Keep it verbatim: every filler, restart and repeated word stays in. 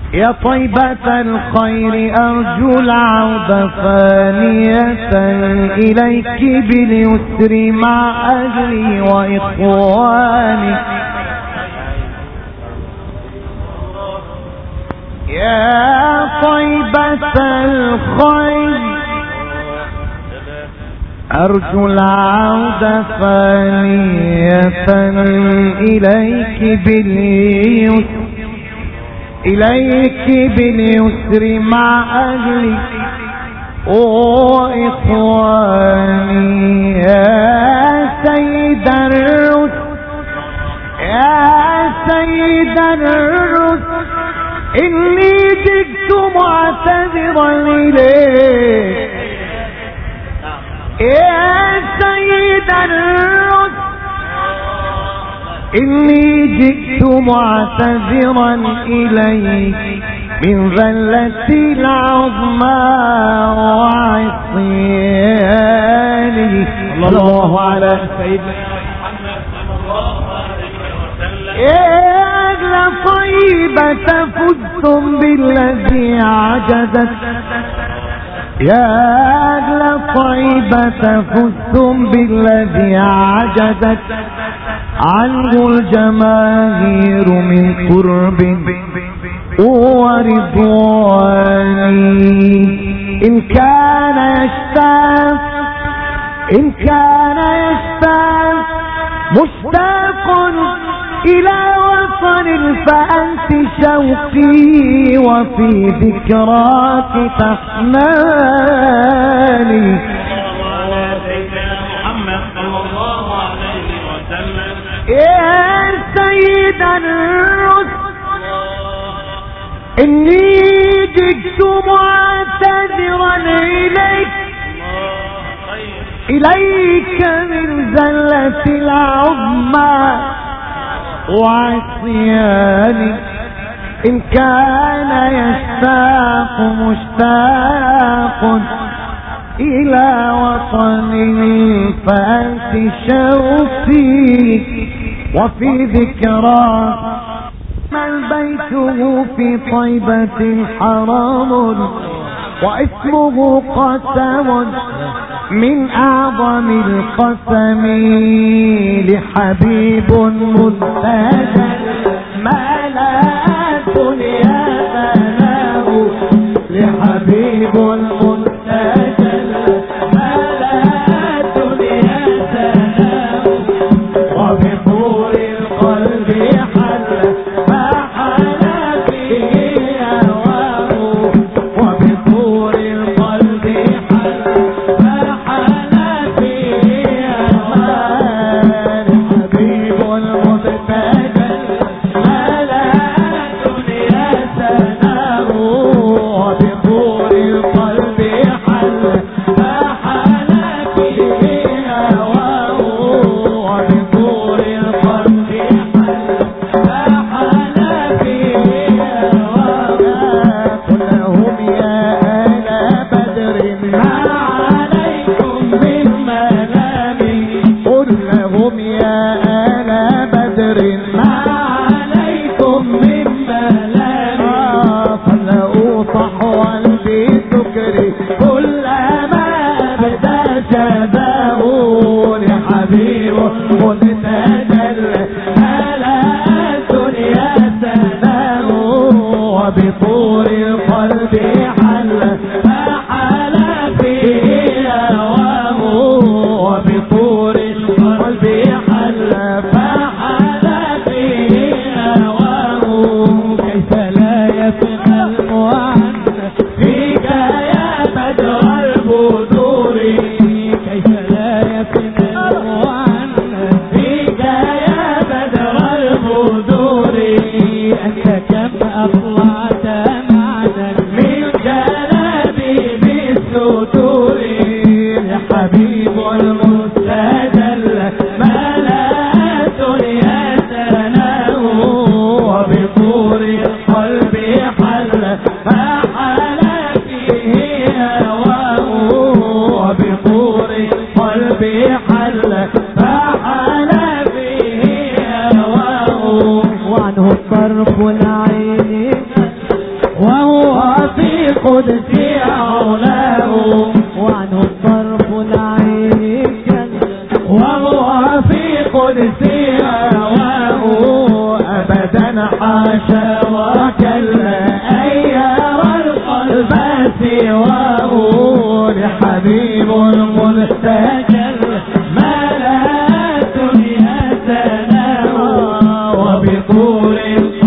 يا طيبة الخير أرجو العودة فانية إليك باليسر مع أهلي وإخواني. يا طيبة الخير أرجو العودة فانية إليك باليسر إليك باليسر مع أهلي وإخواني. يا سيد الرسل يا سيد الرسل إني جئت معتذرا إليك. يا سيد الرسل إني جئت معتذرا إليك من ذلتي العظمى وعصياني. الله على سيدنا محمد صلى الله عليه وسلم. يا أهل طيبة فزتم بالذي عجزت يا أهل طيبة فزتم بالذي عجزت عنه الجماهير من قرب ورضواني. إن كان يشتاق إن كان يشتاق مشتاق إلى وطن فأنت شوقي وفي ذكراك تحناني. يا سيد الرسل إني جئت معتذرا إليك إليك من زلة العظمى وعصياني. إن كان يشتاق مشتاق إلى وطن فأنت شوقي وفي ذكراك. من بيته في طيبة حرام واسمه قسم من أعظم القسم لحبيب منتهى ما لا الدنيا بناه. لحبيب منتهى ما لا الدنيا بناه. وبطول القلب حل ما حل فيه هواه. وبطول القلب حل ما حل فيه هواه. حبيب المبتدل ما لا الدنيا سناه. وبطول القلب حل ما حل فيه هواه. وبطول القلب حل ما حل فيه هواه. قل لهم يا آل بدر ما عليكم من ملام. قل لهم يا آل بدر ما عليكم من ملام. فلقوا صحوا بسكر كلما بدا شباب. لحبيب متجل على الدنيا سلام. وبطول القلب حل ما حل فيه هواه. وبطول القلب حل ما حل فيه هواه. كيف لا يفنى المعنى فيك يا بدر البدور. كيف لا يفنى المعنى فيك يا بدر البدور. أنت كم أطلعت معنا من جلابيب الستور. حبيب المستدل ما لا الدنيا سناه. وبطول القلب حل ما حل فيه هواه. وبطول القلب حل ما حل فيه هواه. وعنه طرف العين من حاشا وكلا أن يرى القلب سواه لحبيب مستجل ما لا الدنيا سناه وبطول